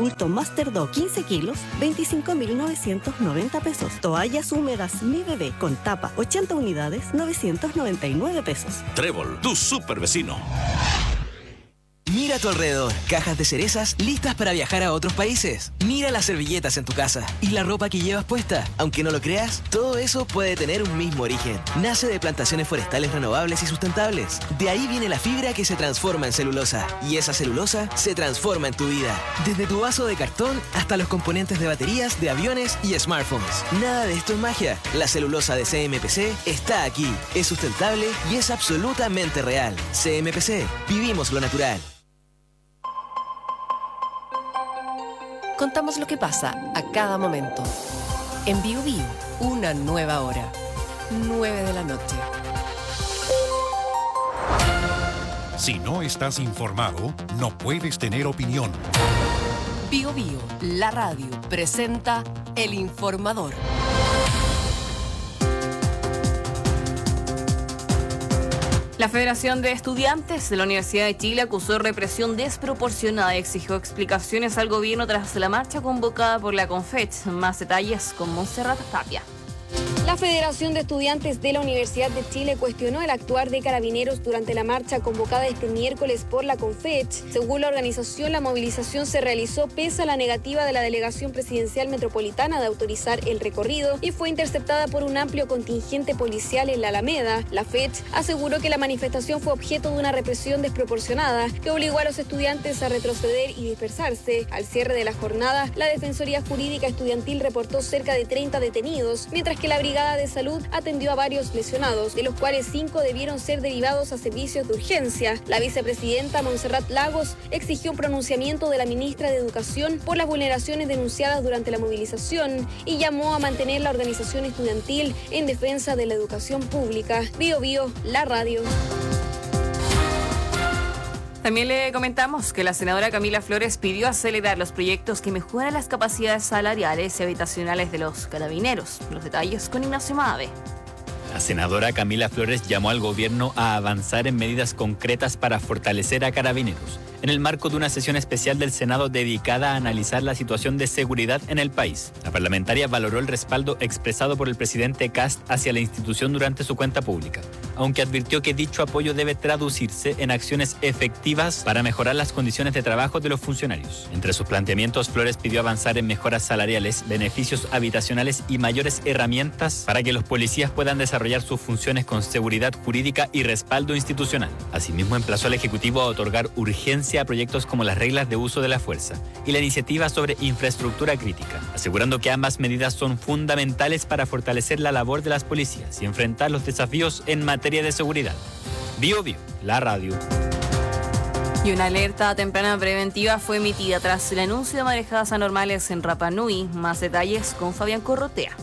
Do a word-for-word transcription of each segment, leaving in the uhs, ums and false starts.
adulto Master Do quince kilos, veinticinco mil novecientos noventa pesos. Toallas húmedas Mi Bebé con tapa, ochenta unidades, novecientos noventa y nueve pesos. Trébol, tu super vecino. Mira a tu alrededor, cajas de cerezas listas para viajar a otros países. Mira las servilletas en tu casa y la ropa que llevas puesta. Aunque no lo creas, todo eso puede tener un mismo origen. Nace de plantaciones forestales renovables y sustentables. De ahí viene la fibra que se transforma en celulosa. Y esa celulosa se transforma en tu vida. Desde tu vaso de cartón hasta los componentes de baterías de aviones y smartphones. Nada de esto es magia. La celulosa de C M P C está aquí. Es sustentable y es absolutamente real. C M P C. Vivimos lo natural. Contamos lo que pasa a cada momento. En Bio Bio, una nueva hora. nueve de la noche. Si no estás informado, no puedes tener opinión. Bio Bio, la radio, presenta El Informador. La Federación de Estudiantes de la Universidad de Chile acusó represión desproporcionada y exigió explicaciones al gobierno tras la marcha convocada por la CONFECH. Más detalles con Montserrat Tapia. La Federación de Estudiantes de la Universidad de Chile cuestionó el actuar de Carabineros durante la marcha convocada este miércoles por la CONFECH. Según la organización, la movilización se realizó pese a la negativa de la Delegación Presidencial Metropolitana de autorizar el recorrido y fue interceptada por un amplio contingente policial en la Alameda. La F E C aseguró que la manifestación fue objeto de una represión desproporcionada que obligó a los estudiantes a retroceder y dispersarse. Al cierre de la jornada, la Defensoría Jurídica Estudiantil reportó cerca de treinta detenidos, mientras que la Brigada de Salud atendió a varios lesionados, de los cuales cinco debieron ser derivados a servicios de urgencia. La vicepresidenta Montserrat Lagos exigió un pronunciamiento de la ministra de Educación por las vulneraciones denunciadas durante la movilización y llamó a mantener la organización estudiantil en defensa de la educación pública. Bio Bio, la radio. También le comentamos que la senadora Camila Flores pidió acelerar los proyectos que mejoran las capacidades salariales y habitacionales de los carabineros. Los detalles con Ignacio Maave. La senadora Camila Flores llamó al gobierno a avanzar en medidas concretas para fortalecer a Carabineros, en el marco de una sesión especial del Senado dedicada a analizar la situación de seguridad en el país. La parlamentaria valoró el respaldo expresado por el presidente Kast hacia la institución durante su cuenta pública, aunque advirtió que dicho apoyo debe traducirse en acciones efectivas para mejorar las condiciones de trabajo de los funcionarios. Entre sus planteamientos, Flores pidió avanzar en mejoras salariales, beneficios habitacionales y mayores herramientas para que los policías puedan desarrollar sus funciones con seguridad jurídica y respaldo institucional. Asimismo, emplazó al Ejecutivo a otorgar urgencia a proyectos como las reglas de uso de la fuerza y la iniciativa sobre infraestructura crítica, asegurando que ambas medidas son fundamentales para fortalecer la labor de las policías y enfrentar los desafíos en materia de seguridad. Bio Bio, la radio. Y una alerta temprana preventiva fue emitida tras el anuncio de marejadas anormales en Rapa Nui. Más detalles con Fabián Corrotea.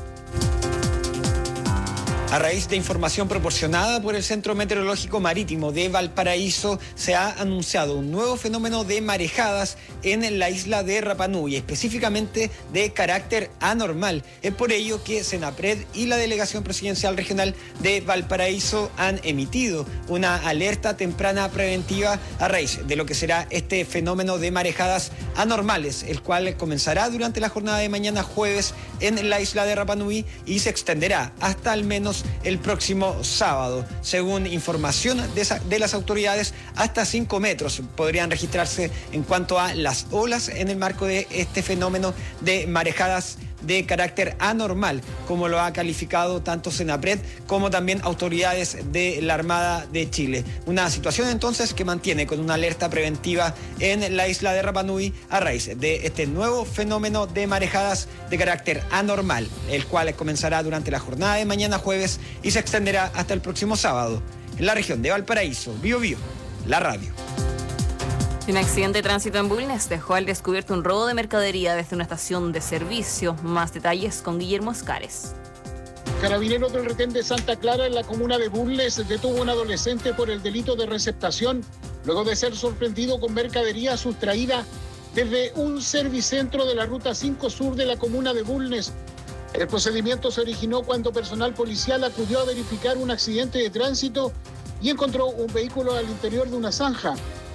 A raíz de información proporcionada por el Centro Meteorológico Marítimo de Valparaíso, se ha anunciado un nuevo fenómeno de marejadas en la isla de Rapa Nui, específicamente de carácter anormal. Es por ello que Senapred y la Delegación Presidencial Regional de Valparaíso han emitido una alerta temprana preventiva a raíz de lo que será este fenómeno de marejadas anormales, el cual comenzará durante la jornada de mañana jueves en la isla de Rapa Nui y se extenderá hasta al menos el próximo sábado. Según información de, esa, de las autoridades, hasta cinco metros podrían registrarse en cuanto a las olas en el marco de este fenómeno de marejadas de carácter anormal, como lo ha calificado tanto Senapred como también autoridades de la Armada de Chile. Una situación entonces que mantiene con una alerta preventiva en la isla de Rapa Nui a raíz de este nuevo fenómeno de marejadas de carácter anormal, el cual comenzará durante la jornada de mañana jueves y se extenderá hasta el próximo sábado. En la región de Valparaíso, Bio Bio, la radio. Un accidente de tránsito en Bulnes dejó al descubierto un robo de mercadería desde una estación de servicio. Más detalles con Guillermo Oscares. Carabineros del retén de Santa Clara en la comuna de Bulnes detuvo a un adolescente por el delito de receptación luego de ser sorprendido con mercadería sustraída desde un servicentro de la ruta cinco sur de la comuna de Bulnes. El procedimiento se originó cuando personal policial acudió a verificar un accidente de tránsito y encontró un vehículo al interior de una zanja.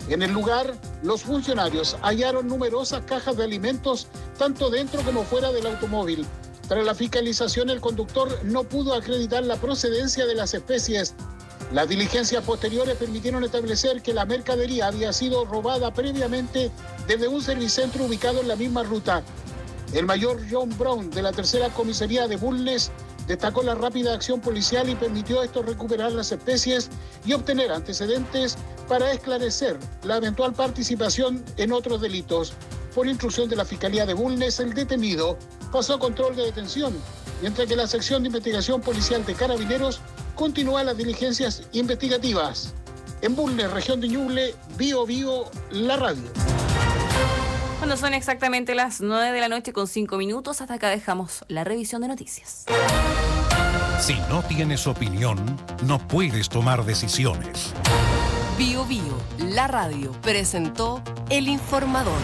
En el lugar, los funcionarios hallaron numerosas cajas de alimentos, tanto dentro como fuera del automóvil. Tras la fiscalización, el conductor no pudo acreditar la procedencia de las especies. Las diligencias posteriores permitieron establecer que la mercadería había sido robada previamente desde un servicentro ubicado en la misma ruta. El mayor John Brown, de la tercera comisaría de Bulnes, destacó la rápida acción policial y permitió a estos recuperar las especies y obtener antecedentes para esclarecer la eventual participación en otros delitos. Por instrucción de la Fiscalía de Bulnes, el detenido pasó a control de detención, mientras que la sección de investigación policial de Carabineros continúa las diligencias investigativas. En Bulnes, región de Ñuble, Bio Bio, la radio. Cuando son exactamente las nueve de la noche con cinco minutos, hasta acá dejamos la revisión de noticias. Si no tienes opinión, no puedes tomar decisiones. Bio Bio, la radio, presentó El Informador.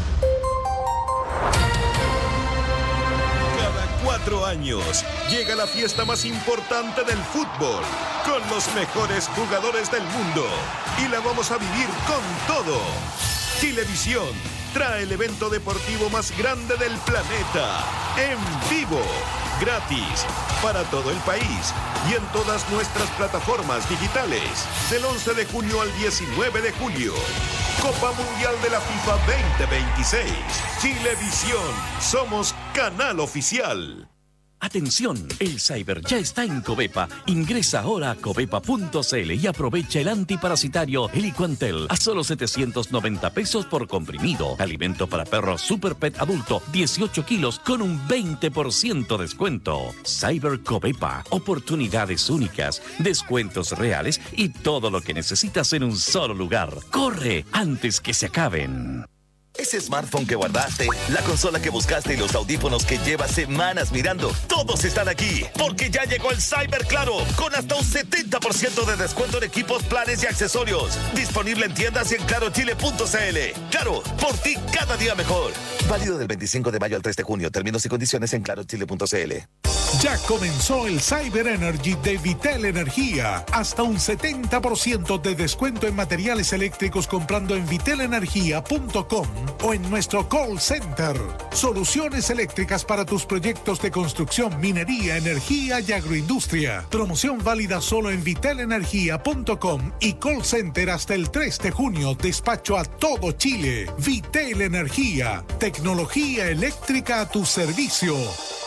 Cada cuatro años llega la fiesta más importante del fútbol, con los mejores jugadores del mundo. Y la vamos a vivir con todo. Chilevisión trae el evento deportivo más grande del planeta, en vivo, gratis, para todo el país y en todas nuestras plataformas digitales, del once de junio al diecinueve de julio. Copa Mundial de la FIFA veinte veintiséis. Chilevisión, somos canal oficial. Atención, el Cyber ya está en Covepa. Ingresa ahora a covepa punto cl y aprovecha el antiparasitario Heliquantel a solo setecientos noventa pesos por comprimido. Alimento para perros Super Pet adulto, dieciocho kilos con un veinte por ciento descuento. Cyber Covepa, oportunidades únicas, descuentos reales y todo lo que necesitas en un solo lugar. ¡Corre antes que se acaben! Ese smartphone que guardaste, la consola que buscaste y los audífonos que llevas semanas mirando, todos están aquí, porque ya llegó el Cyber Claro, con hasta un setenta por ciento de descuento en equipos, planes y accesorios. Disponible en tiendas y en claro chile punto cl. Claro, por ti cada día mejor. Válido del veinticinco de mayo al tres de junio. Términos y condiciones en claro chile punto cl. Ya comenzó el Cyber Energy de Vitel Energía. Hasta un setenta por ciento de descuento en materiales eléctricos comprando en vitel energía punto com o en nuestro call center. Soluciones eléctricas para tus proyectos de construcción, minería, energía y agroindustria. Promoción válida solo en vitel energía punto com y call center hasta el tres de junio. Despacho a todo Chile. Vitel Energía. Tecnología eléctrica a tu servicio.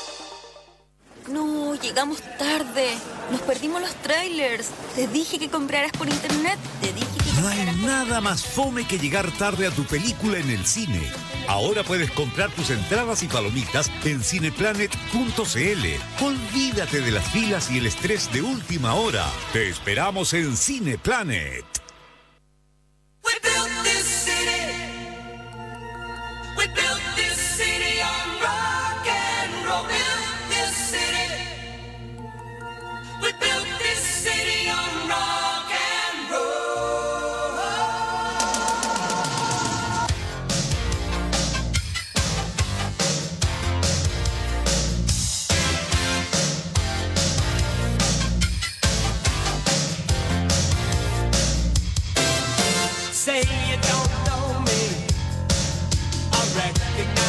No, llegamos tarde. Nos perdimos los trailers. Te dije que compraras por internet. Te dije que... No hay nada más fome que llegar tarde a tu película en el cine. Ahora puedes comprar tus entradas y palomitas en cineplanet punto cl. Olvídate de las filas y el estrés de última hora. Te esperamos en Cineplanet. We built this city. We built this city on rock and roll. We built this city on rock and roll. Say you don't know me, I recognize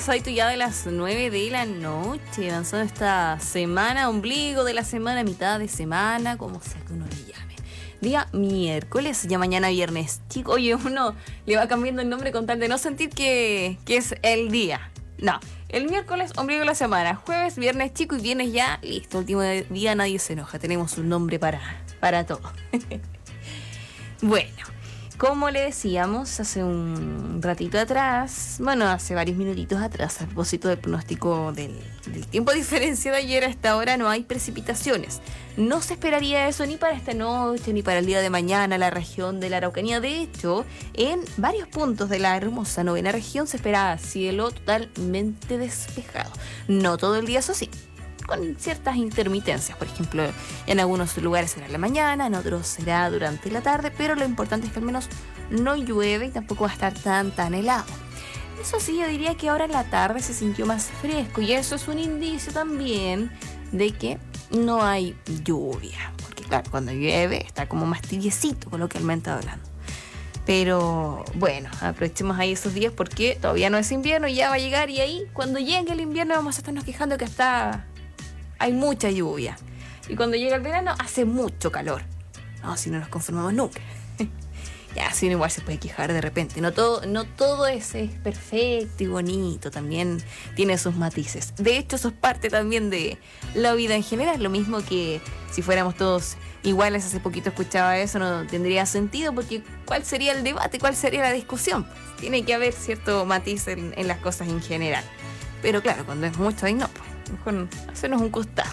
pasadito ya de las nueve de la noche, avanzando esta semana, ombligo de la semana, mitad de semana, como sea que uno le llame. Día miércoles, ya mañana viernes. Chico, oye, uno le va cambiando el nombre con tal de no sentir que, que es el día. No, el miércoles, ombligo de la semana. Jueves, viernes, chico, y viernes ya, listo. Último día, nadie se enoja. Tenemos un nombre para, para todo. Bueno, como le decíamos hace un ratito atrás, bueno, hace varios minutitos atrás, a propósito del pronóstico del, del tiempo diferenciado, ayer a esta hora no hay precipitaciones. No se esperaría eso ni para esta noche, ni para el día de mañana en la región de la Araucanía. De hecho, en varios puntos de la hermosa novena región se esperaba cielo totalmente despejado. No todo el día, eso sí, con ciertas intermitencias. Por ejemplo, en algunos lugares será en la mañana, en otros será durante la tarde, pero lo importante es que al menos no llueve y tampoco va a estar tan tan helado. Eso sí, yo diría que ahora en la tarde se sintió más fresco y eso es un indicio también de que no hay lluvia, porque claro, cuando llueve está como más tibiecito coloquialmente hablando. Pero bueno, aprovechemos ahí esos días porque todavía no es invierno y ya va a llegar, y ahí cuando llegue el invierno vamos a estarnos quejando que está hay mucha lluvia, y cuando llega el verano hace mucho calor. No, si no nos conformamos nunca. Ya, si no, igual se puede quejar de repente. No todo, no todo es, es perfecto y bonito, también tiene sus matices. De hecho, eso es parte también de la vida en general. Lo mismo que si fuéramos todos iguales, hace poquito escuchaba eso, no tendría sentido, porque ¿cuál sería el debate? ¿Cuál sería la discusión? Tiene que haber cierto matiz en, en las cosas en general. Pero claro, cuando es mucho ahí no, pues, mejor hacernos un costado.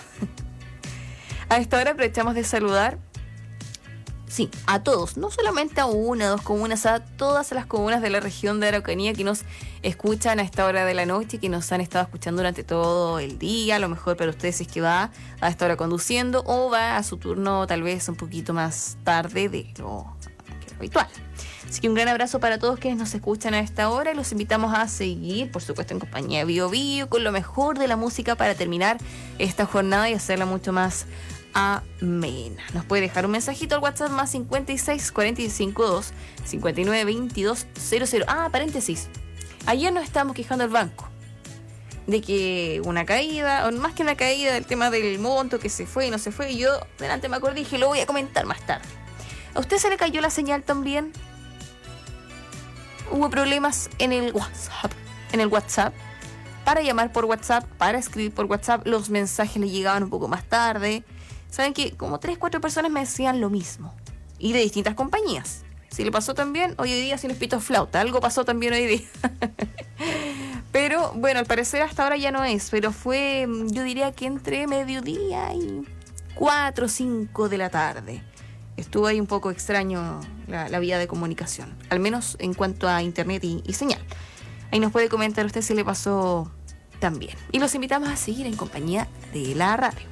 A esta hora aprovechamos de saludar, sí, a todos, no solamente a una, dos comunas, a todas las comunas de la región de Araucanía que nos escuchan a esta hora de la noche, que nos han estado escuchando durante todo el día. A lo mejor para ustedes es que va a esta hora conduciendo o va a su turno tal vez un poquito más tarde de lo, que lo habitual. Así que un gran abrazo para todos quienes nos escuchan a esta hora y los invitamos a seguir, por supuesto, en compañía de Bio Bio, con lo mejor de la música para terminar esta jornada y hacerla mucho más amena. Nos puede dejar un mensajito al WhatsApp más cincuenta y seis, cuarenta y cinco, dos, cincuenta y nueve, veintidós, cero cero. Ah, paréntesis. Ayer nos estábamos quejando al banco de que una caída, o más que una caída, del tema del monto que se fue y no se fue. Y yo delante me acordé y dije, lo voy a comentar más tarde. ¿A usted se le cayó la señal también? Hubo problemas en el WhatsApp, en el WhatsApp, para llamar por WhatsApp, para escribir por WhatsApp. Los mensajes le llegaban un poco más tarde. Saben que como tres, cuatro personas me decían lo mismo. Y de distintas compañías. Si le pasó también, hoy día sin pito flauta. Algo pasó también hoy día. Pero bueno, al parecer hasta ahora ya no es. Pero fue, yo diría que entre mediodía y cuatro o cinco de la tarde. Estuvo ahí un poco extraño la, la vía de comunicación. Al menos en cuanto a internet y, y señal. Ahí nos puede comentar usted si le pasó también. Y los invitamos a seguir en compañía de la radio.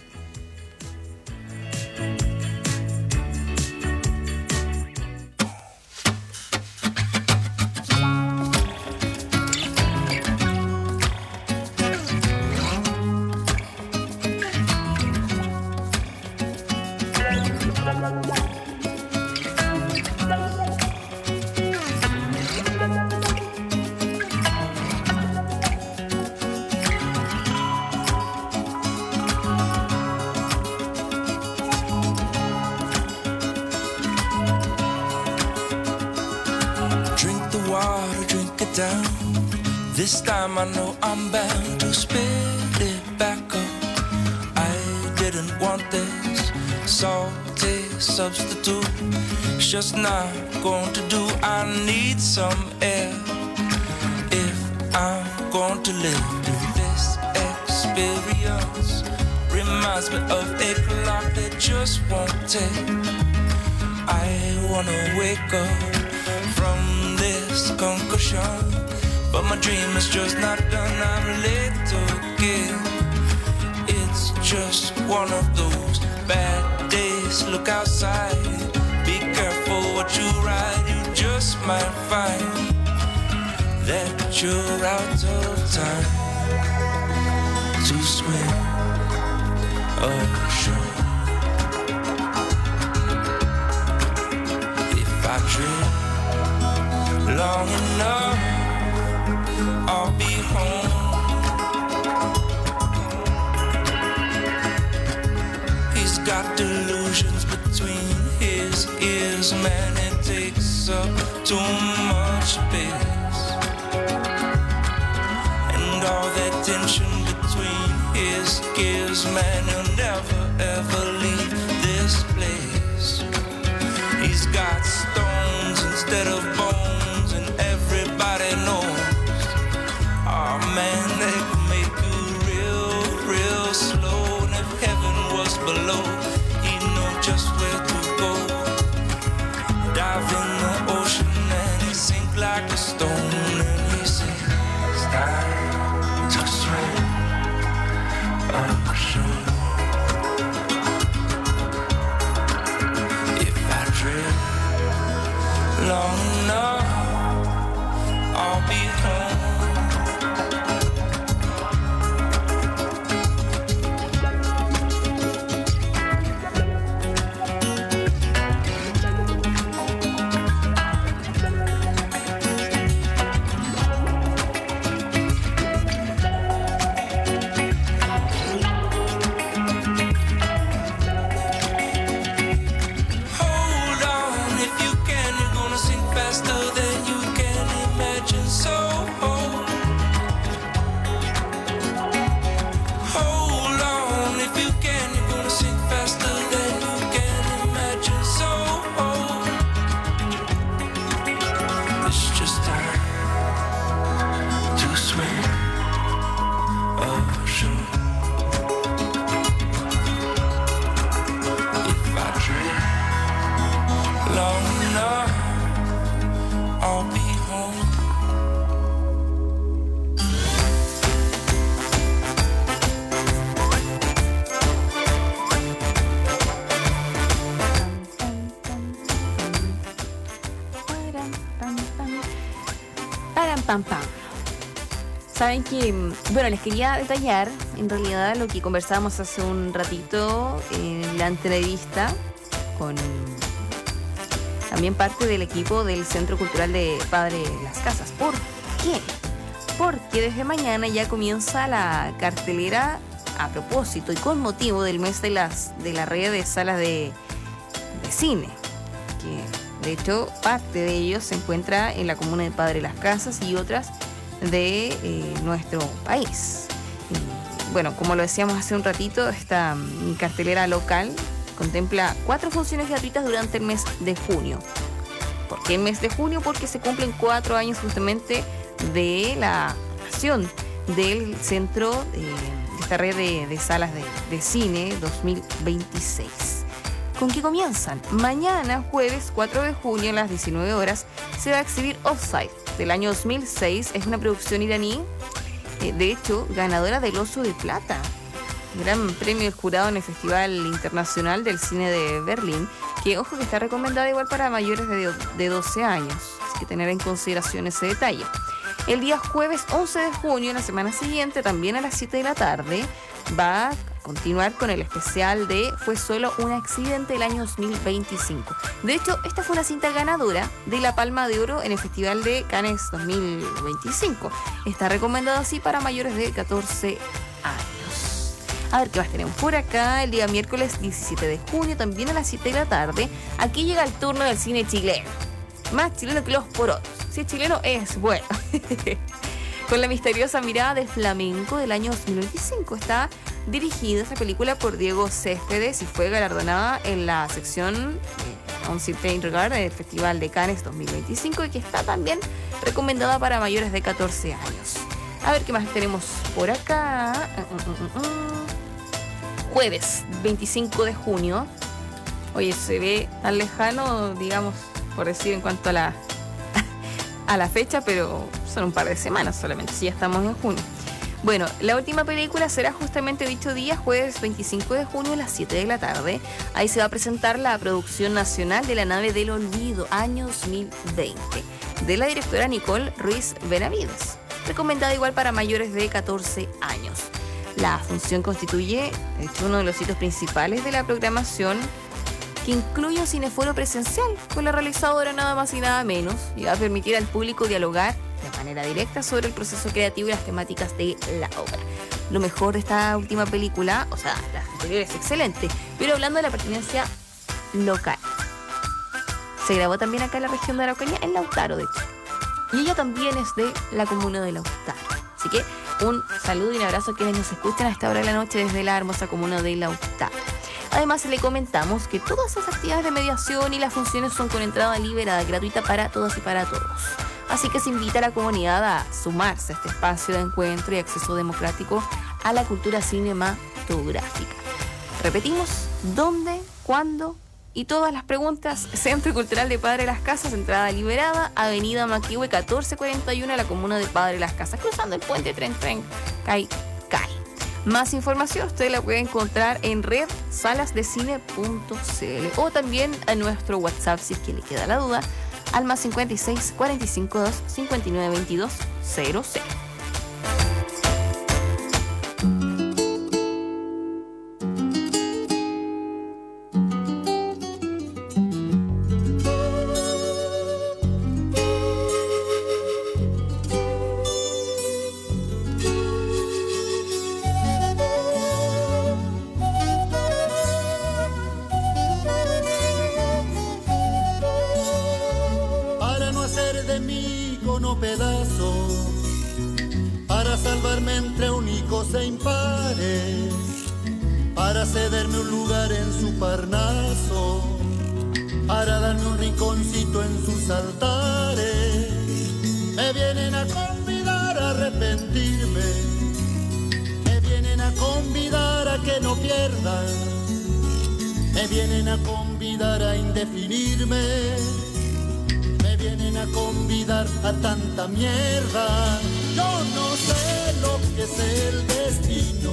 Down. This time I know I'm bound to spit it back up. I didn't want this salty substitute. It's just not going to do. I need some air if I'm going to live through this experience. Reminds me of a clock that just won't tick. I wanna wake up from this concussion, but my dream is just not done. I'm a little kid. It's just one of those bad days. Look outside, be careful what you ride. You just might find that you're out of time to swim ashore. If I trip long enough, I'll be home. He's got delusions between his ears, man, it takes up too much space. And all that tension between his gears, man, he'll never ever leave this place. He's got stones instead of bones, and everybody knows. Oh man, they can make you real, real slow. And if heaven was below, he'd know just where to go. Dive in the ocean and he sink like a stone. And he says, it's time to swim ashore. If I drift long enough, I'll be home. Hold on, if you can, you're gonna sink faster than you can imagine. So hold, hold on, if you can, you're gonna sink faster than you can imagine. So hold, it's just time to swim ashore. If I drift long enough, I'll be home. Param, pam, pam. Saben que, mm, bueno, les quería detallar en realidad lo que conversábamos hace un ratito en la entrevista con también parte del equipo del Centro Cultural de Padre Las Casas. ¿Por qué? Porque desde mañana ya comienza la cartelera a propósito y con motivo del mes de las de la red de salas de, de cine, que de hecho parte de ellos se encuentra en la comuna de Padre Las Casas y otras de eh, nuestro país. Y, bueno, como lo decíamos hace un ratito, esta mm, cartelera local contempla cuatro funciones gratuitas durante el mes de junio. ¿Por qué el mes de junio? Porque se cumplen cuatro años justamente de la creación del centro, eh, de esta red de, de salas de, de cine dos mil veintiséis. ¿Con qué comienzan? Mañana, jueves cuatro de junio, a las diecinueve horas, se va a exhibir Offside, del año dos mil seis. Es una producción iraní, eh, de hecho, ganadora del Oso de Plata, gran premio del jurado en el Festival Internacional del Cine de Berlín, que, ojo, que está recomendada igual para mayores de, de doce años, así que tener en consideración ese detalle. El día jueves once de junio, la semana siguiente, también a las siete de la tarde, va a continuar con el especial de Fue solo un accidente del año dos mil veinticinco. De hecho, esta fue una cinta ganadora de la Palma de Oro en el Festival de Cannes dos mil veinticinco. Está recomendado así para mayores de catorce años. A ver qué más tenemos por acá. El día miércoles diecisiete de junio, también a las siete de la tarde, aquí llega el turno del cine chileno. Más chileno que los porotos. Si es chileno, es bueno. Con la misteriosa mirada del flamenco del año dos mil veinticinco. Está dirigida esta película por Diego Céspedes y fue galardonada en la sección eh, On Certain Regard del Festival de Cannes dos mil veinticinco y que está también recomendada para mayores de catorce años. A ver qué más tenemos por acá. Mm, mm, mm, mm. Jueves veinticinco de junio. Oye, se ve tan lejano, digamos, por decir en cuanto a la a la fecha, pero son un par de semanas solamente, si ya estamos en junio. Bueno, la última película será justamente dicho día, jueves veinticinco de junio a las siete de la tarde. Ahí se va a presentar la producción nacional de La Nave del Olvido, año dos mil veinte, de la directora Nicole Ruiz Benavides, recomendada igual para mayores de catorce años. La función constituye, de hecho, uno de los hitos principales de la programación, que incluye un cineforo presencial con la realizadora nada más y nada menos, y va a permitir al público dialogar de manera directa sobre el proceso creativo y las temáticas de la obra. Lo mejor de esta última película, o sea, la anterior es excelente, pero hablando de la pertinencia local. Se grabó también acá en la región de Araucanía, en Lautaro, de hecho. Y ella también es de la comuna de Lautaro. Así que un saludo y un abrazo a quienes nos escuchan a esta hora de la noche desde la hermosa comuna de Lautaro. Además, le comentamos que todas esas actividades de mediación y las funciones son con entrada liberada, gratuita para todas y para todos. Así que se invita a la comunidad a sumarse a este espacio de encuentro y acceso democrático a la cultura cinematográfica. Repetimos, ¿dónde? ¿Cuándo? Y todas las preguntas. Centro Cultural de Padre Las Casas, entrada liberada, Avenida Maquihue catorce cuarenta y uno, a la comuna de Padre Las Casas, cruzando el puente Tren Tren Cai Cai. Más información usted la puede encontrar en red salas de cine punto c l o también en nuestro WhatsApp, si es que le queda la duda, al más cincuenta y seis, cuarenta y cinco, dos, cincuenta y nueve, veintidós, cero cero. E impares, para cederme un lugar en su Parnaso, para darme un rinconcito en sus altares. Me vienen a convidar a arrepentirme, me vienen a convidar a que no pierda, me vienen a convidar a indefinirme, me vienen a convidar a tanta mierda. Yo no sé lo que es el destino,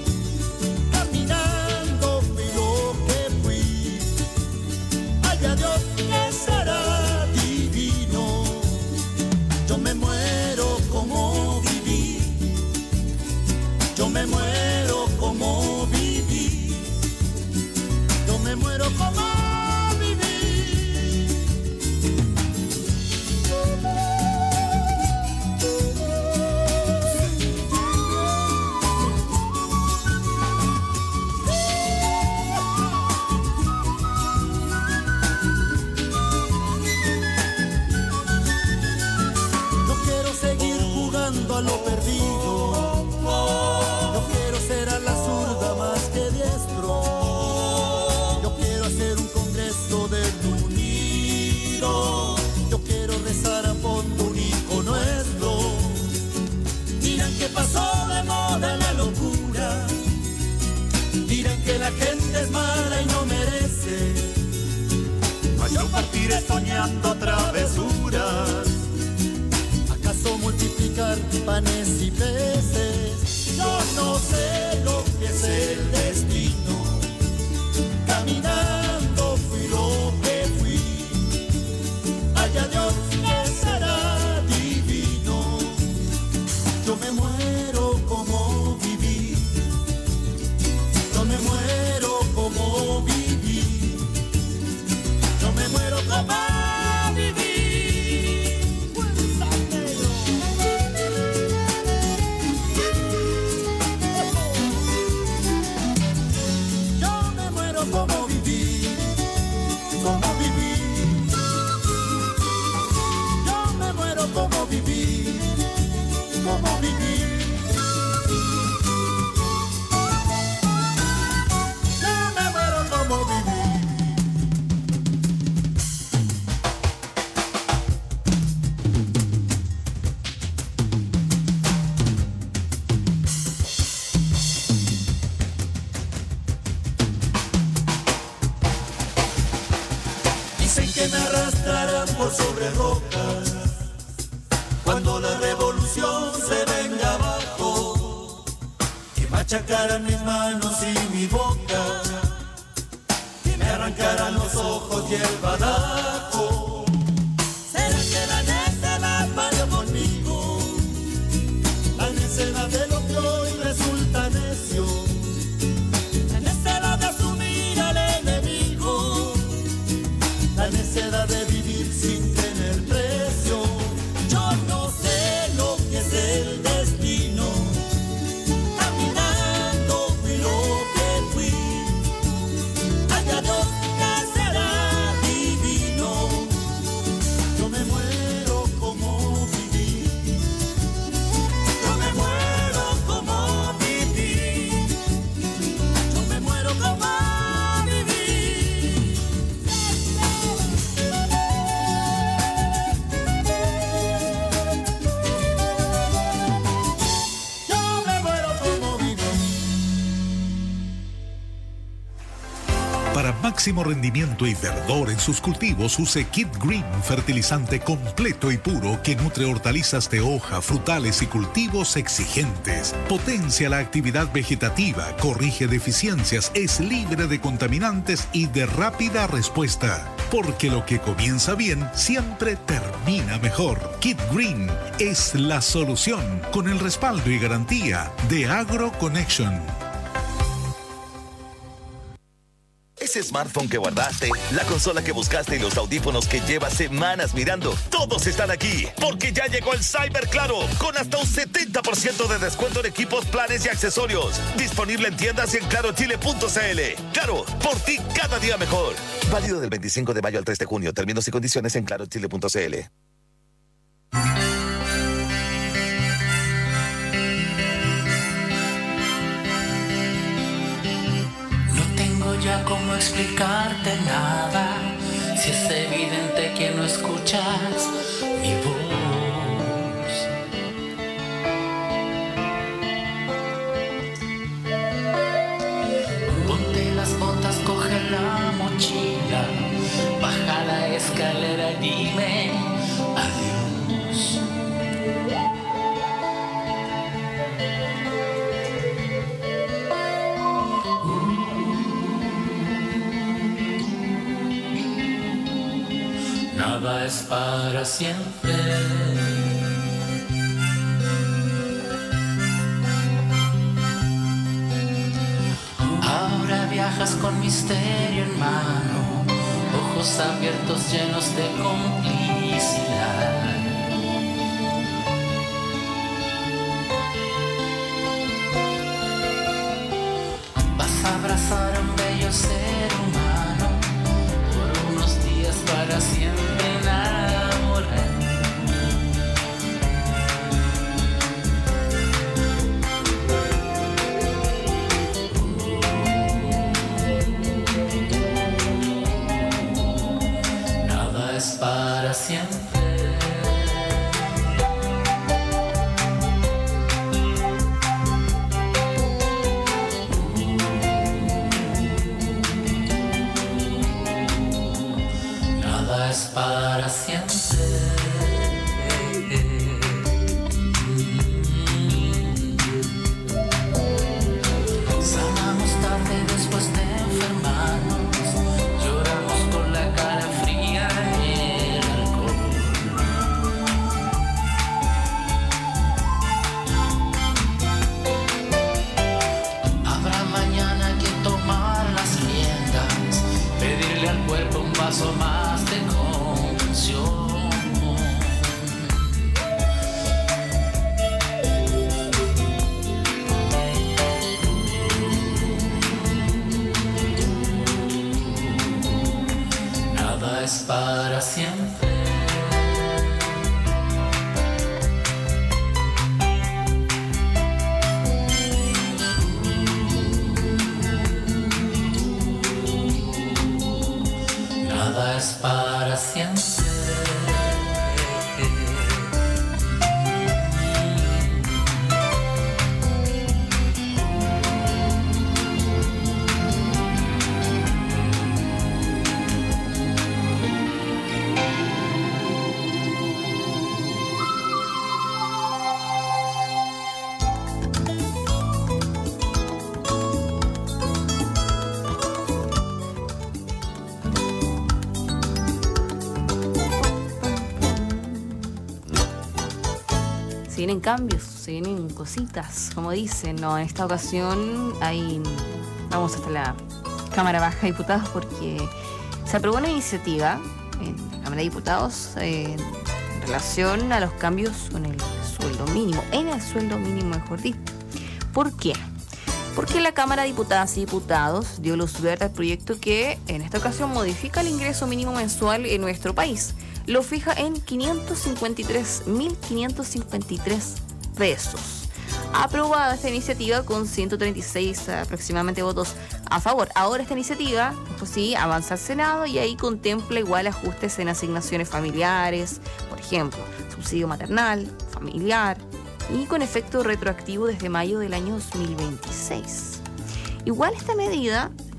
caminando fui lo que fui. Haya Dios que será divino. Yo me muero como viví, yo me muero como viví, yo me muero como a lo perdido. Yo quiero ser a la zurda más que diestro. Yo quiero hacer un congreso del unido. Yo quiero rezar a fondo un hijo nuestro. Dirán que pasó de moda la locura. Dirán que la gente es mala y no merece. Mas yo partiré soñando travesuras. Multiplicar panes y peces. Yo no sé lo que es el destino. Caminando fui lo que fui. Haya Dios que será divino. Yo me muero como viví. Yo me muero como viví. Yo me muero como como viví. Yo me muero como viví. Dicen que me arrastrarán por sobre rocas cuando la revolución se venga abajo, que machacaran mis manos y mi boca, que me arrancaran los ojos y el badajo. ¿Será que la necedad valió conmigo? La necedad de lo que hoy resulta necio, la necedad de asumir al enemigo, la necedad de vivir sin tener precio. Yo no sé máximo rendimiento y verdor en sus cultivos, use Kid Green, fertilizante completo y puro que nutre hortalizas de hoja, frutales y cultivos exigentes. Potencia la actividad vegetativa, corrige deficiencias, es libre de contaminantes y de rápida respuesta. Porque lo que comienza bien siempre termina mejor. Kid Green es la solución con el respaldo y garantía de AgroConnection. Ese smartphone que guardaste, la consola que buscaste y los audífonos que llevas semanas mirando, todos están aquí, porque ya llegó el Cyber Claro, con hasta un setenta por ciento de descuento en equipos, planes y accesorios. Disponible en tiendas y en claro chile punto c l. Claro, por ti cada día mejor. Válido del veinticinco de mayo al tres de junio. Términos y condiciones en claro chile punto c l. Ya cómo explicarte nada, si es evidente que no escuchas mi voz. Ponte las botas, coge la mochila, baja la escalera y dime adiós. Nada es para siempre. Ahora viajas con misterio en mano, ojos abiertos llenos de complicidad. Vas a abrazar a un bello ser humano por unos días para siempre. Para siempre. Nada es para siempre. Sanamos tarde después de enfermarnos, lloramos con la cara fría. Paso más de comprensión. Nada es para siempre. Nada es para siempre. Se vienen cambios, se vienen cositas, como dicen, ¿no? En esta ocasión hay, vamos hasta la Cámara Baja de Diputados porque se aprobó una iniciativa en la Cámara de Diputados eh, en relación a los cambios con el sueldo mínimo, en el sueldo mínimo, mejor dicho. ¿Por qué? Porque la Cámara de Diputadas y Diputados dio luz verde al proyecto que en esta ocasión modifica el ingreso mínimo mensual en nuestro país. Lo fija en quinientos cincuenta y tres mil quinientos cincuenta y tres pesos. Aprobada esta iniciativa con ciento treinta y seis aproximadamente votos a favor. Ahora esta iniciativa, pues sí, avanza al Senado y ahí contempla igual ajustes en asignaciones familiares, por ejemplo, subsidio maternal, familiar, y con efecto retroactivo desde mayo del año dos mil veintiséis. Igual esta medida, que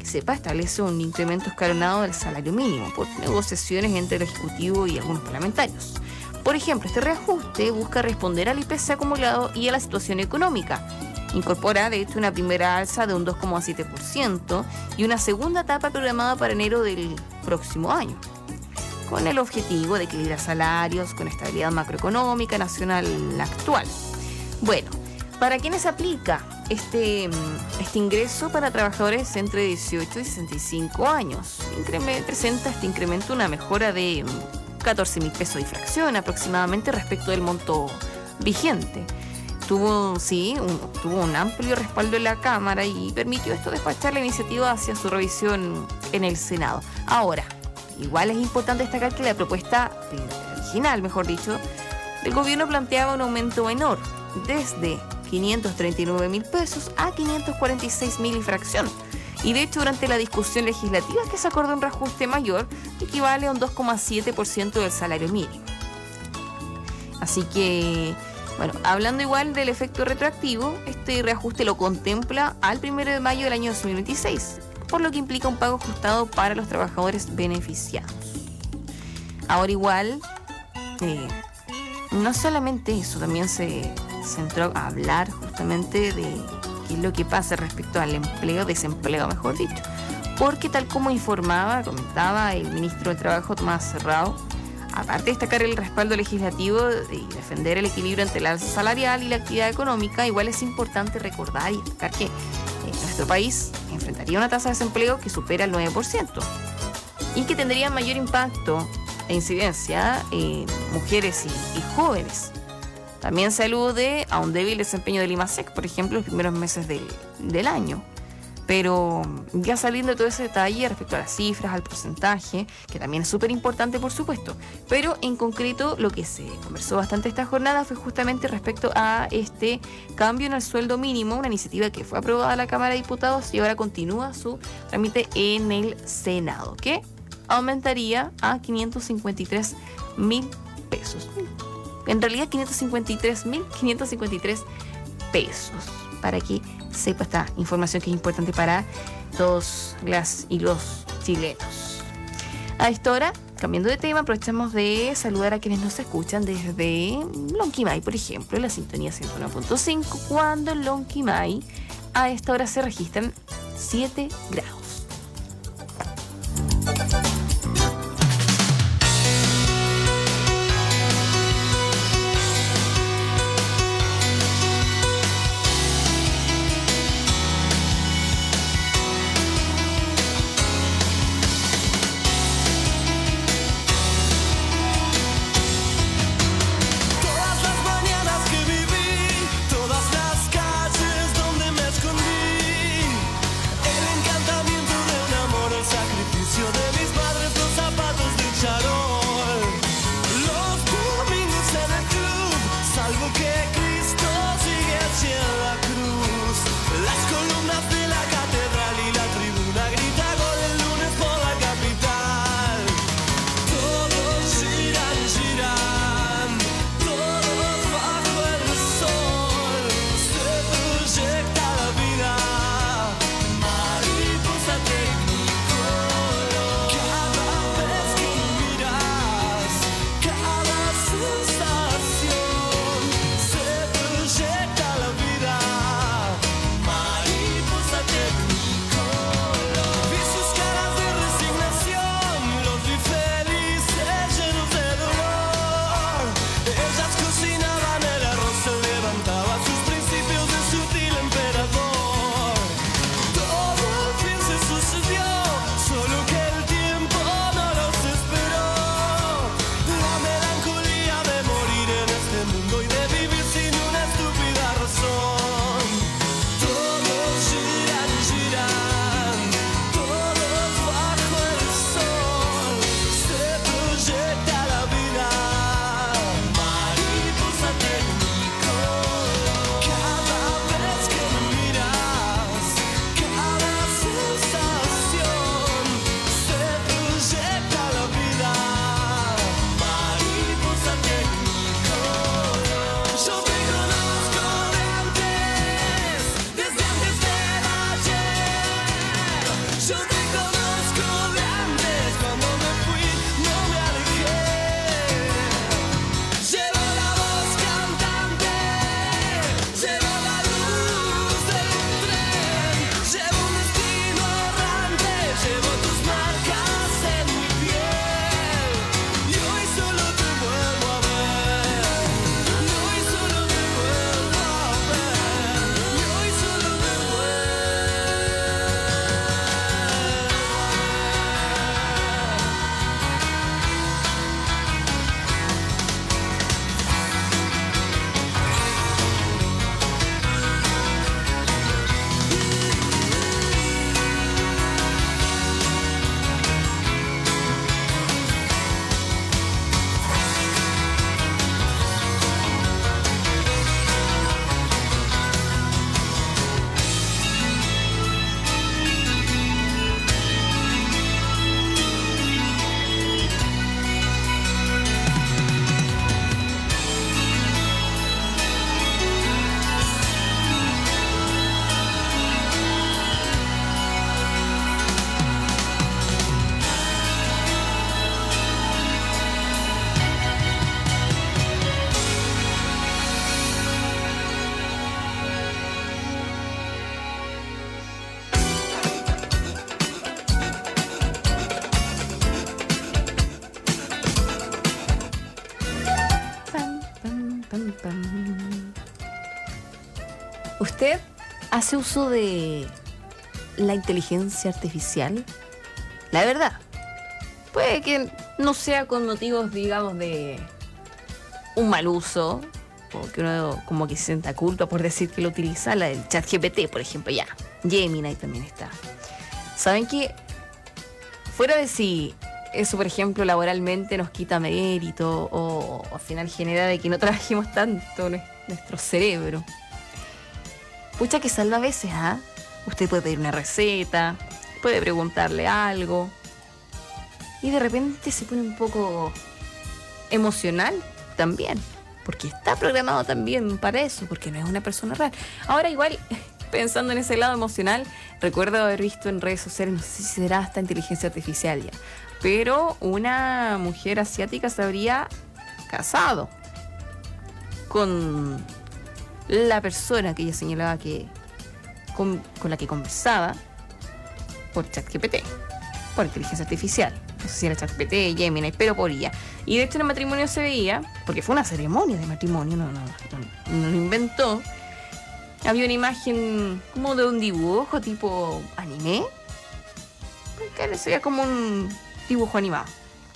sepa, establece un incremento escalonado del salario mínimo por negociaciones entre el Ejecutivo y algunos parlamentarios. Por ejemplo, este reajuste busca responder al I P C acumulado y a la situación económica. Incorpora, de hecho, una primera alza de un dos coma siete por ciento y una segunda etapa programada para enero del próximo año, con el objetivo de equilibrar salarios con estabilidad macroeconómica nacional actual. Bueno, ¿para quiénes aplica este, este ingreso? Para trabajadores entre dieciocho y sesenta y cinco años. Increme- presenta este incremento una mejora de catorce mil pesos y fracción aproximadamente respecto del monto vigente. Tuvo, sí, un, tuvo un amplio respaldo en la Cámara y permitió esto despachar la iniciativa hacia su revisión en el Senado. Ahora, igual es importante destacar que la propuesta original, mejor dicho, del gobierno planteaba un aumento menor, desde quinientos treinta y nueve mil pesos a quinientos cuarenta y seis mil y fracción. Y de hecho, durante la discusión legislativa que se acordó un reajuste mayor, equivale a un dos coma siete por ciento del salario mínimo. Así que, bueno, hablando igual del efecto retroactivo, este reajuste lo contempla al primero de mayo del año dos mil veintiséis, por lo que implica un pago ajustado para los trabajadores beneficiados. Ahora igual, eh, no solamente eso, también se centró a hablar justamente de qué es lo que pasa respecto al empleo, desempleo mejor dicho, porque tal como informaba, comentaba el ministro del Trabajo, Tomás Serrao, aparte de destacar el respaldo legislativo y defender el equilibrio entre la alza salarial y la actividad económica, igual es importante recordar y destacar que nuestro país enfrentaría una tasa de desempleo que supera el nueve por ciento y que tendría mayor impacto e incidencia en mujeres y, y jóvenes. También se alude a un débil desempeño del IMASEC, por ejemplo, en los primeros meses del, del año. Pero ya saliendo de todo ese detalle respecto a las cifras, al porcentaje, que también es súper importante, por supuesto. Pero en concreto, lo que se conversó bastante esta jornada fue justamente respecto a este cambio en el sueldo mínimo, una iniciativa que fue aprobada en la Cámara de Diputados y ahora continúa su trámite en el Senado, que aumentaría a quinientos cincuenta y tres mil pesos. En realidad, quinientos cincuenta y tres mil quinientos cincuenta y tres pesos. Para que sepa esta información que es importante para todos las y los chilenos. A esta hora, cambiando de tema, aprovechamos de saludar a quienes nos escuchan desde Lonquimay, por ejemplo, en la sintonía ciento uno punto cinco, cuando en Lonquimay a esta hora se registran siete grados. Todas las calles donde me escondí, el encantamiento ¿Usted hace uso de la inteligencia artificial? La verdad, puede que no sea con motivos, digamos, de un mal uso, o que uno como que se sienta culpa por decir que lo utiliza, la del chat G P T, por ejemplo, ya. Gemini también está. ¿Saben qué? Fuera de si eso, por ejemplo, laboralmente nos quita mérito o, o al final genera de que no trabajemos tanto nuestro cerebro. Pucha que salva a veces, ¿ah? ¿eh? Usted puede pedir una receta, puede preguntarle algo y de repente se pone un poco emocional también, porque está programado también para eso, porque no es una persona real. Ahora igual, pensando en ese lado emocional, recuerdo haber visto en redes sociales, no sé si será hasta inteligencia artificial ya, pero una mujer asiática se habría casado con la persona que ella señalaba que con, con la que conversaba por ChatGPT, por inteligencia artificial. No sé si era ChatGPT, Gemini, pero por ella. Y de hecho en el matrimonio se veía, porque fue una ceremonia de matrimonio, no, no, no, no lo inventó. Había una imagen como de un dibujo tipo anime, que sería como un dibujo animado.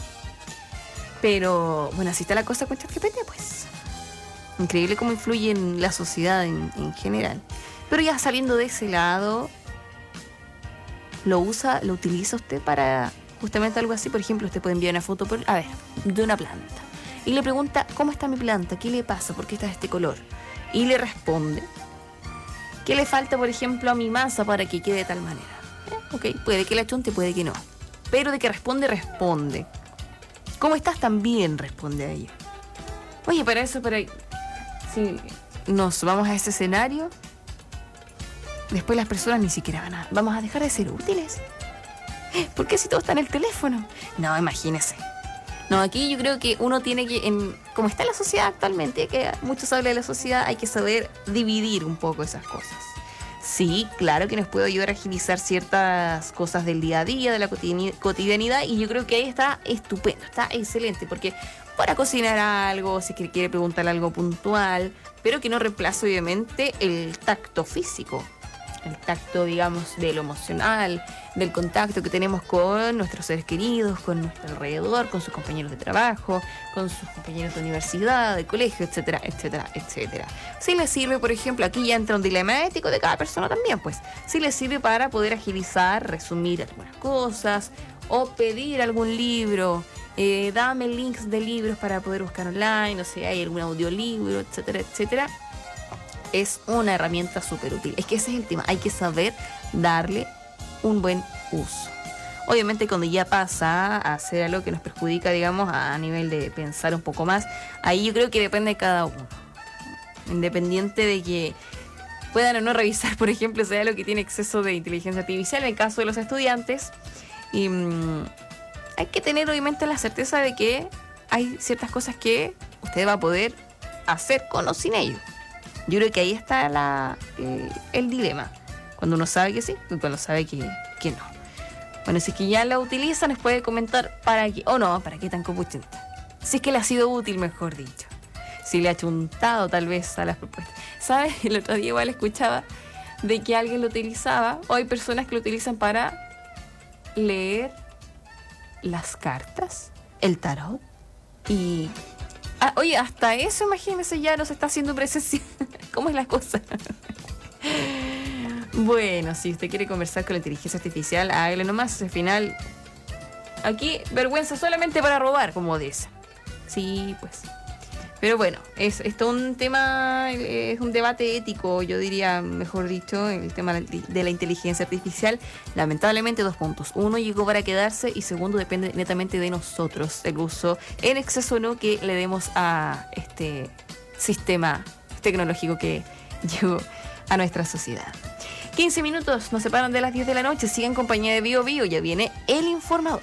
Pero bueno, así está la cosa con ChatGPT, pues. Increíble cómo influye en la sociedad en, en general. Pero ya saliendo de ese lado, ¿lo usa, lo utiliza usted para justamente algo así? Por ejemplo, usted puede enviar una foto por, a ver, de una planta y le pregunta, ¿cómo está mi planta? ¿Qué le pasa? ¿Por qué está de este color? Y le responde, ¿qué le falta, por ejemplo, a mi masa para que quede de tal manera? ¿Eh? Ok, puede que la chonte, puede que no. Pero de que responde, responde. ¿Cómo estás? También responde a ella. Oye, para eso, para... si nos vamos a ese escenario, después las personas ni siquiera van a... ¿Vamos a dejar de ser útiles? ¿Por qué si todo está en el teléfono? No, imagínese. No, aquí yo creo que uno tiene que, en, como está la sociedad actualmente, que mucho se habla de la sociedad, hay que saber dividir un poco esas cosas. Sí, claro que nos puede ayudar a agilizar ciertas cosas del día a día, de la cotidianidad, y yo creo que ahí está estupendo, está excelente, porque para cocinar algo, si quiere preguntar algo puntual, pero que no reemplace obviamente el tacto físico. El tacto, digamos, de lo emocional, del contacto que tenemos con nuestros seres queridos, con nuestro alrededor, con sus compañeros de trabajo, con sus compañeros de universidad, de colegio, etcétera, etcétera, etcétera. Si les sirve, por ejemplo, aquí ya entra un dilema ético de cada persona también, pues, si les sirve para poder agilizar, resumir algunas cosas, o pedir algún libro, eh, dame links de libros para poder buscar online, no sé, hay algún audiolibro, etcétera, etcétera. Es una herramienta súper útil. Es que ese es el tema. Hay que saber darle un buen uso. Obviamente cuando ya pasa a hacer algo que nos perjudica, digamos, a nivel de pensar un poco más, ahí yo creo que depende de cada uno. Independiente de que puedan o no revisar, por ejemplo, sea lo que tiene exceso de inteligencia artificial, en el caso de los estudiantes. Y mmm, hay que tener obviamente la certeza de que hay ciertas cosas que usted va a poder hacer con o sin ello. Yo creo que ahí está la, eh, el dilema. Cuando uno sabe que sí y cuando sabe que, que no. Bueno, si es que ya la utiliza, nos puede comentar para qué, o no, para qué tan copuchenta. Si es que le ha sido útil, mejor dicho. Si le ha chuntado tal vez a las propuestas. ¿Sabes? El otro día igual escuchaba de que alguien lo utilizaba, o hay personas que lo utilizan para leer las cartas, el tarot y... Ah, oye, hasta eso, imagínense, ya nos está haciendo presencia. ¿Cómo es la cosa? Bueno, si usted quiere conversar con la inteligencia artificial, hágale nomás. Al final, aquí, vergüenza solamente para robar, como dice. Sí, pues. Pero bueno, es, es todo un tema, es un debate ético, yo diría, mejor dicho, el tema de la inteligencia artificial. Lamentablemente, dos puntos. Uno, llegó para quedarse, y segundo, depende netamente de nosotros el uso en exceso o no que le demos a este sistema tecnológico que llegó a nuestra sociedad. quince minutos nos separan de las diez de la noche. Sigue en compañía de Bio Bio, ya viene El Informador.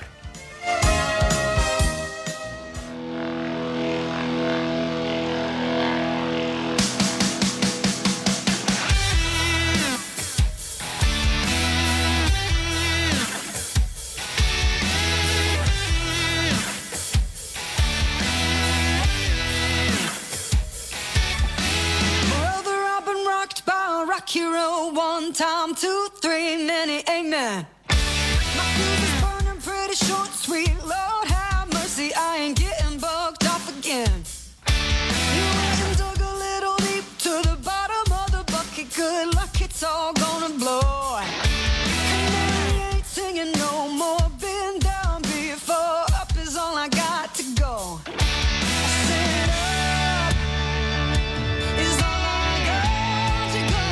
one time, two, three, many amen. My fuse is burning pretty short, sweet Lord have mercy, I ain't getting bugged off again. You went and dug a little deep to the bottom of the bucket, good luck, it's all gonna blow. And I ain't singing no more, been down before, up is all I got to go. I said up is all I got to go.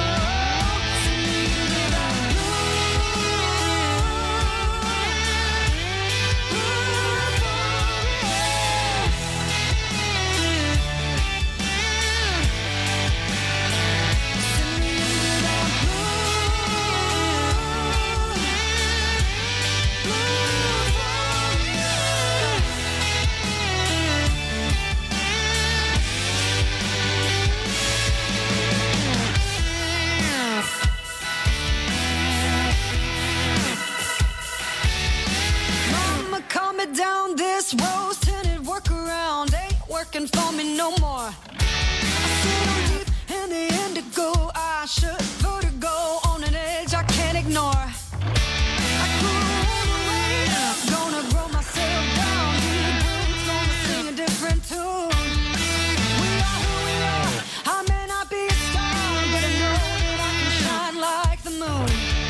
Mama, calm it down, this rose-tinted workaround ain't working for me no more. I feel deep in the indigo, I should vertigo on an edge I can't ignore. I grew all the way up, gonna grow myself down, deep roots, gonna sing a different tune. We are who we are, I may not be a star, but I know that I can shine like the moon.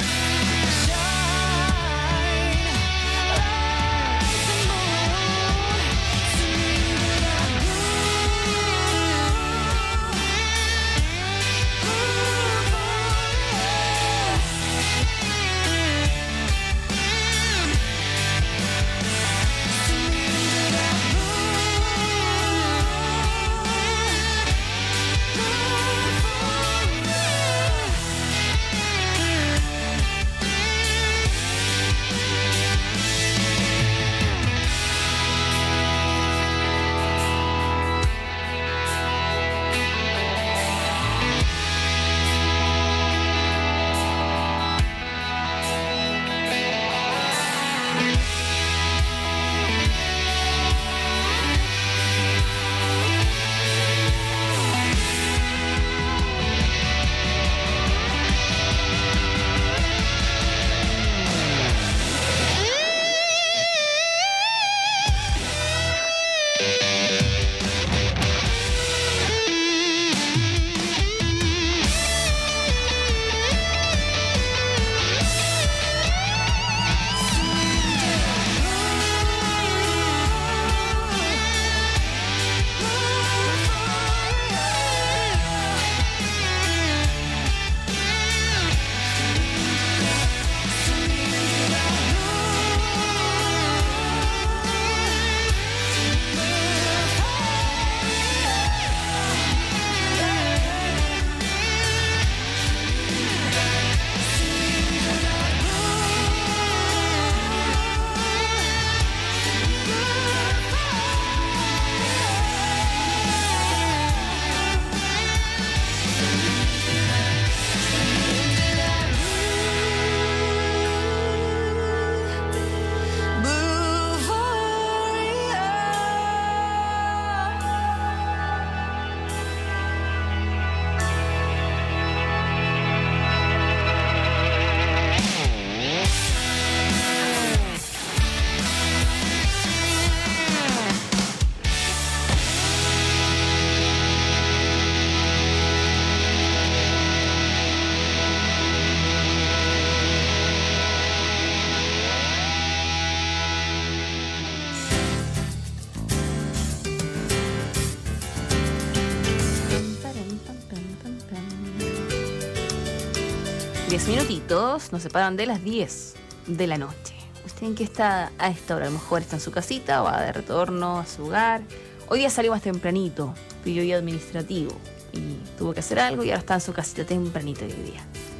diez minutitos nos separan de las diez de la noche. ¿Usted en qué está a esta hora? A lo mejor está en su casita, va de retorno a su hogar. Hoy día salió más tempranito, pidió día administrativo y tuvo que hacer algo y ahora está en su casita tempranito hoy día.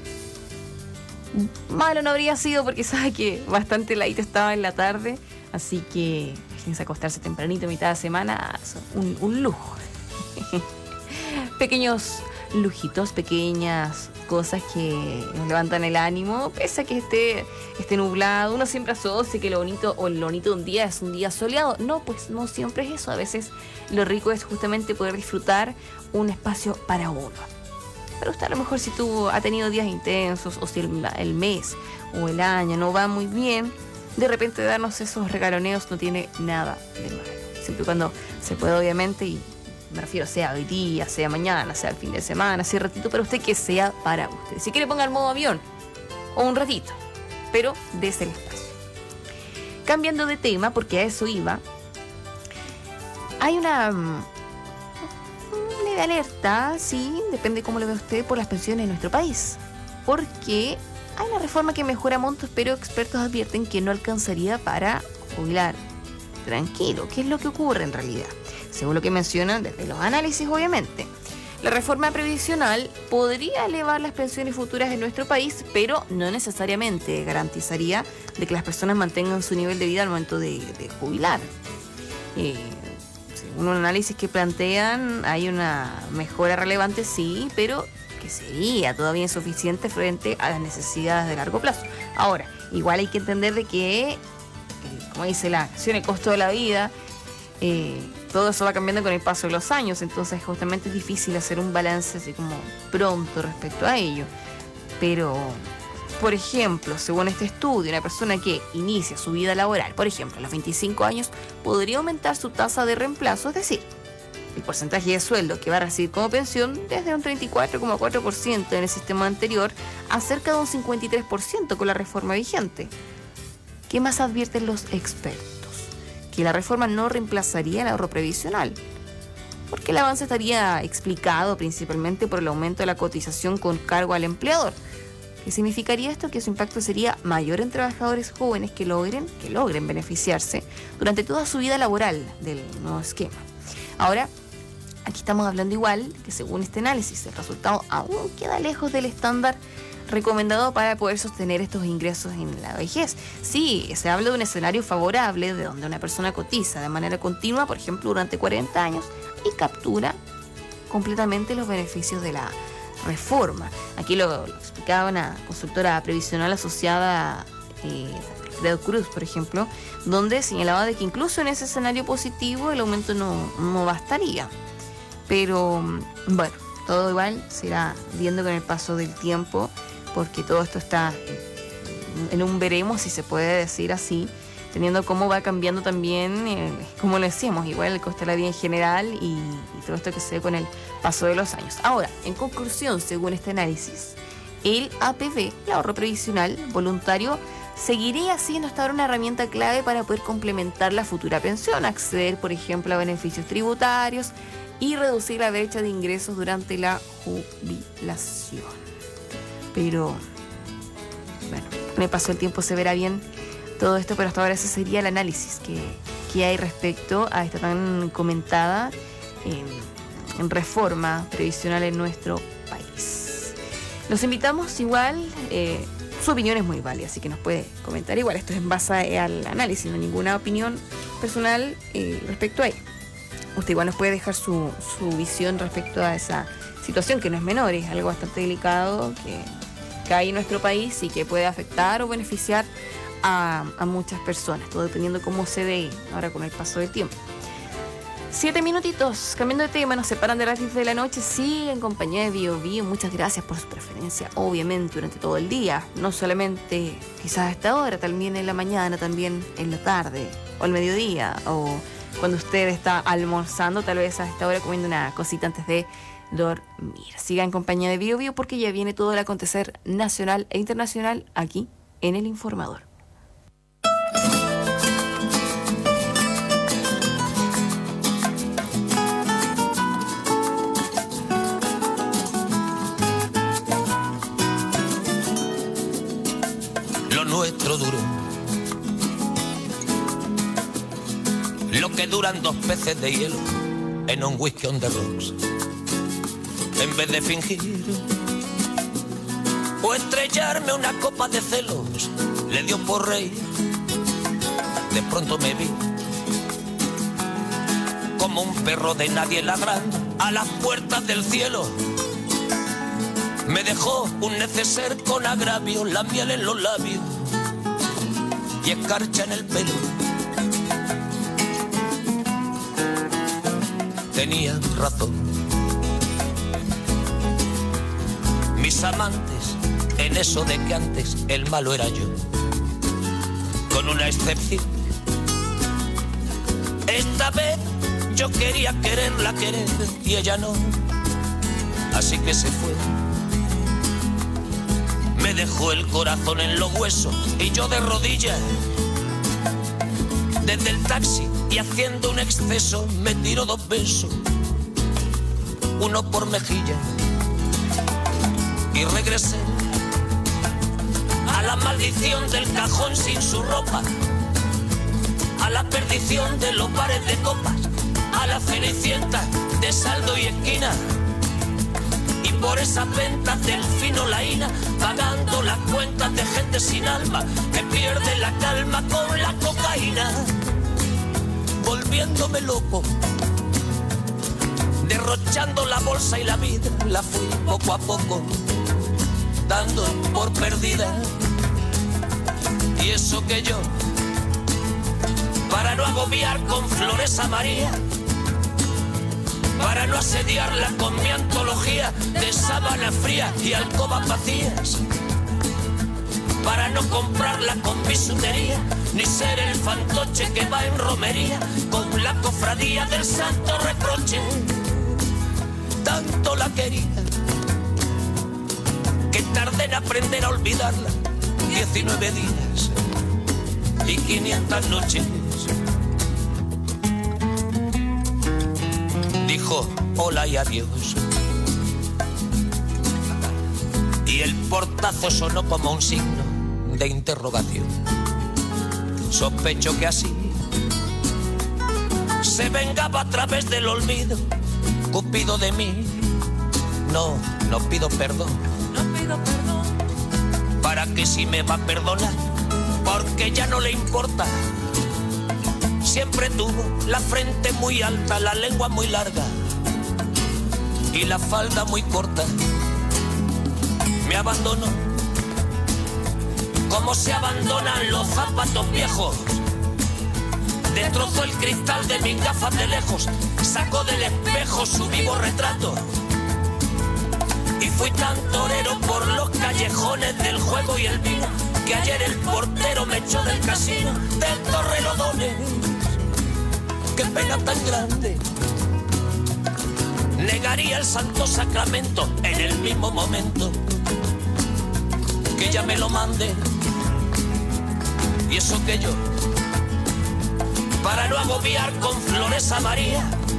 Malo no habría sido porque sabe que bastante ladito estaba en la tarde, así que imagínense acostarse tempranito, mitad de semana, un, un lujo. Pequeños lujitos, pequeñas cosas que nos levantan el ánimo, pese a que esté, esté nublado. Uno siempre asocia que lo bonito o lo bonito de un día es un día soleado. No, pues no siempre es eso. A veces lo rico es justamente poder disfrutar un espacio para uno. Pero usted a lo mejor si tuvo, ha tenido días intensos, o si el, el mes o el año no va muy bien, de repente darnos esos regaloneos no tiene nada de malo. Siempre y cuando se puede, obviamente, y me refiero sea hoy día, sea mañana, sea el fin de semana, sea ratito, pero usted que sea para usted. Si quiere ponga el modo avión, o un ratito, pero desde el espacio. Cambiando de tema, porque a eso iba, hay una... de alerta, sí, depende cómo lo ve usted, por las pensiones en nuestro país. Porque hay una reforma que mejora montos, pero expertos advierten que no alcanzaría para jubilar tranquilo. ¿Qué es lo que ocurre en realidad? Según lo que mencionan desde los análisis, obviamente. La reforma previsional podría elevar las pensiones futuras en nuestro país, pero no necesariamente garantizaría de que las personas mantengan su nivel de vida al momento de, de jubilar. Eh, Un análisis que plantean, hay una mejora relevante, sí, pero que sería todavía insuficiente frente a las necesidades de largo plazo. Ahora, igual hay que entender de que, eh, como dice la canción, el costo de la vida, eh, todo eso va cambiando con el paso de los años, entonces justamente es difícil hacer un balance así como pronto respecto a ello. Pero, por ejemplo, según este estudio, una persona que inicia su vida laboral, por ejemplo, a los veinticinco años, podría aumentar su tasa de reemplazo, es decir, el porcentaje de sueldo que va a recibir como pensión desde un treinta y cuatro coma cuatro por ciento en el sistema anterior a cerca de un cincuenta y tres por ciento con la reforma vigente. ¿Qué más advierten los expertos? Que la reforma no reemplazaría el ahorro previsional, porque el avance estaría explicado principalmente por el aumento de la cotización con cargo al empleador. ¿Qué significaría esto? Que su impacto sería mayor en trabajadores jóvenes que logren, que logren beneficiarse durante toda su vida laboral del nuevo esquema. Ahora, aquí estamos hablando igual que según este análisis, el resultado aún queda lejos del estándar recomendado para poder sostener estos ingresos en la vejez. Sí, se habla de un escenario favorable de donde una persona cotiza de manera continua, por ejemplo, durante cuarenta años y captura completamente los beneficios de la reforma. Aquí lo, lo explicaba una consultora previsional asociada eh, Alfredo Cruz, por ejemplo, donde señalaba de que incluso en ese escenario positivo el aumento no, no bastaría. Pero bueno, todo igual se irá viendo con el paso del tiempo, porque todo esto está en un veremos, si se puede decir así, teniendo cómo va cambiando también, eh, como lo decíamos, igual el coste de la vida en general y, y todo esto que se ve con el paso de los años. Ahora, en conclusión, según este análisis, el A P V, el ahorro previsional voluntario, seguiría siendo hasta ahora una herramienta clave para poder complementar la futura pensión, acceder, por ejemplo, a beneficios tributarios y reducir la brecha de ingresos durante la jubilación. Pero, bueno, con el paso del tiempo se verá bien todo esto, pero hasta ahora ese sería el análisis que, que hay respecto a esta tan comentada eh, en reforma previsional en nuestro país. Los invitamos igual, eh, su opinión es muy válida, así que nos puede comentar igual. Esto es en base al análisis, no ninguna opinión personal eh, respecto a ello. Usted igual nos puede dejar su, su visión respecto a esa situación, que no es menor, es algo bastante delicado que, que hay en nuestro país y que puede afectar o beneficiar A, a muchas personas, todo dependiendo cómo se dé ahora con el paso del tiempo. Siete minutitos, cambiando de tema, nos separan de las diez de la noche, sí, en compañía de Bio Bio. Muchas gracias por su preferencia, obviamente, durante todo el día, no solamente quizás a esta hora, también en la mañana, también en la tarde, o al mediodía, o cuando usted está almorzando, tal vez a esta hora comiendo una cosita antes de dormir. Siga en compañía de Bio Bio porque ya viene todo el acontecer nacional e internacional aquí en El Informador. Nuestro duro, lo que duran dos peces de hielo en un whisky on the rocks. En vez de fingir o estrellarme una copa de celos, le dio por reír. De pronto me vi como un perro de nadie ladrando a las puertas del cielo. Me dejó un neceser con agravio, la miel en los labios y escarcha en el pelo. Tenía razón. mis amantes en eso de que antes el malo era yo. Con una excepción. Esta vez yo quería quererla querer y ella no. Así que se fue. Me dejó el corazón en los huesos y yo de rodillas. Desde el taxi y haciendo un exceso me tiró dos besos. Uno por mejilla. Y regresé a la maldición del cajón sin su ropa, a la perdición de los bares de copas, a la cenicienta de saldo y esquina. Y por esas ventas del fino laína, pagando las cuentas de gente sin alma que pierde la calma con la cocaína. Volviéndome loco, derrochando la bolsa y la vida, la fui poco a poco dando por perdida. Y eso que yo, para no agobiar con flores a María, para no asediarla con mi antología de sábana fría y alcobas vacías, para no comprarla con bisutería, ni ser el fantoche que va en romería con la cofradía del santo reproche. Tanto la quería que tardé en aprender a olvidarla. Diecinueve días y quinientas noches. Dijo hola y adiós. Y el portazo sonó como un signo de interrogación. Sospecho que así se vengaba a través del olvido. Cupido de mí. No, no pido perdón. No pido perdón. ¿Para que si me va a perdonar? Porque ya no le importa. Siempre tuvo la frente muy alta, la lengua muy larga y la falda muy corta. Me abandonó como se abandonan los zapatos viejos. Destrozó el cristal de mis gafas de lejos, sacó del espejo su vivo retrato. Y fui tan torero por los callejones del juego y el vino, que ayer el portero me echó del casino del Torrelodones. Qué pena tan grande. Negaría el santo sacramento en el mismo momento que ella me lo mande. Y eso que yo, para no agobiar con flores a María,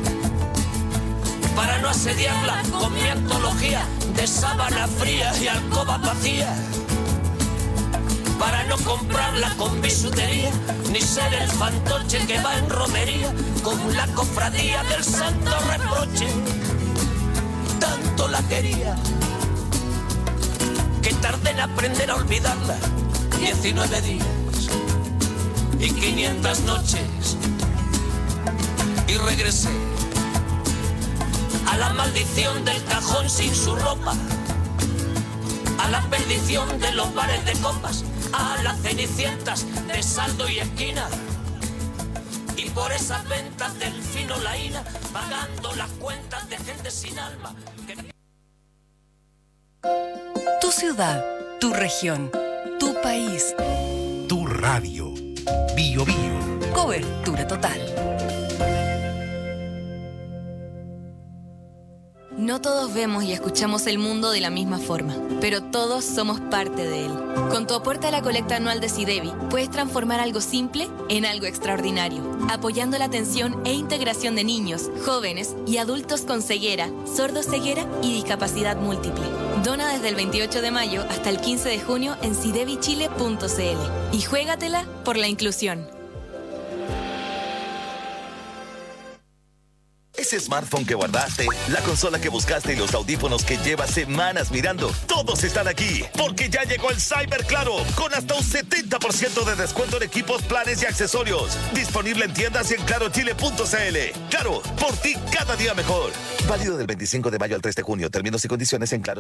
para no asediarla con mi antología de sábana fría y alcobas vacías, para no comprarla con bisutería, ni ser el fantoche que va en romería con la cofradía del santo reproche. Tanto la quería que tardé en aprender a olvidarla. Diecinueve días y quinientas noches. Y regresé a la maldición del cajón sin su ropa, a la perdición de los bares de copas, a las cenicientas de saldo y esquina. Y por esas ventas del fino laína, pagando las cuentas de gente sin alma. Que... Tu ciudad, tu región, tu país. Tu radio. Bio Bio. Cobertura total. No todos vemos y escuchamos el mundo de la misma forma, pero todos somos parte de él. Con tu aporte a la colecta anual de SIDEBI, puedes transformar algo simple en algo extraordinario, apoyando la atención e integración de niños, jóvenes y adultos con ceguera, sordoceguera y discapacidad múltiple. Dona desde el veintiocho de mayo hasta el quince de junio en sidebi chile punto c l y juégatela por la inclusión. Ese smartphone que guardaste, la consola que buscaste y los audífonos que llevas semanas mirando, todos están aquí, porque ya llegó el Cyber Claro, con hasta un setenta por ciento de descuento en equipos, planes y accesorios. Disponible en tiendas y en claro chile punto c l. Claro, por ti cada día mejor. Válido del veinticinco de mayo al tres de junio. Términos y condiciones en Claro.